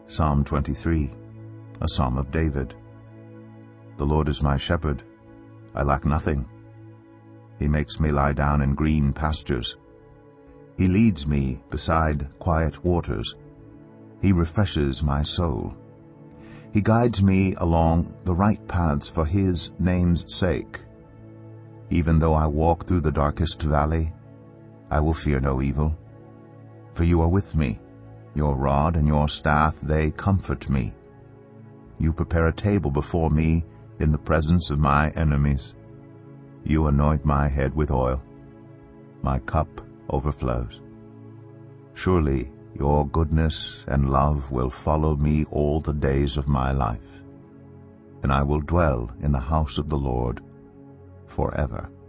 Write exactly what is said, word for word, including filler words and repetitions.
Psalm twenty-three, a psalm of David. The Lord is my shepherd, I lack nothing. He makes me lie down in green pastures. He leads me beside quiet waters. He refreshes my soul. He guides me along the right paths for his name's sake. Even though I walk through the darkest valley, I will fear no evil. For you are with me. Your rod and your staff, they comfort me. You prepare a table before me in the presence of my enemies. You anoint my head with oil. My cup overflows. Surely your goodness and love will follow me all the days of my life, and I will dwell in the house of the Lord forever.